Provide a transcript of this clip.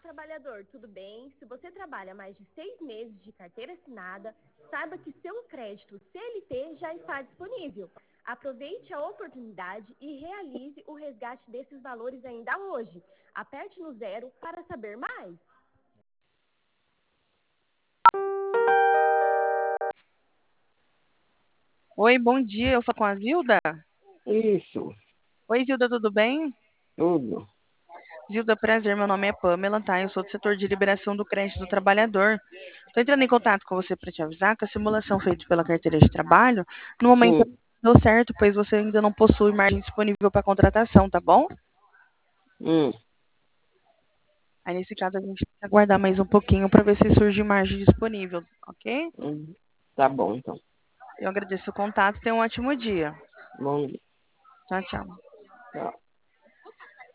trabalhador, tudo bem? Se você trabalha mais de 6 meses de carteira assinada, saiba que seu crédito CLT já está disponível. Aproveite a oportunidade e realize o resgate desses valores ainda hoje. Aperte no 0 para saber mais. Oi, bom dia. Eu falo com a Zilda? Isso, Oi, Zilda, tudo bem? tudo. Zilda, prazer. Meu nome é Pamela, tá? Eu sou do setor de liberação do crédito do trabalhador. Estou entrando em contato com você para te avisar que a simulação feita pela carteira de trabalho, no momento Hum, não deu certo, pois você ainda não possui margem disponível para contratação, tá bom? hum, Aí, nesse caso, a gente tem que aguardar mais um pouquinho para ver se surge margem disponível, ok? tá bom, então. Eu agradeço o contato. Tenha um ótimo dia. Bom dia. Tchau, tchau. Tchau.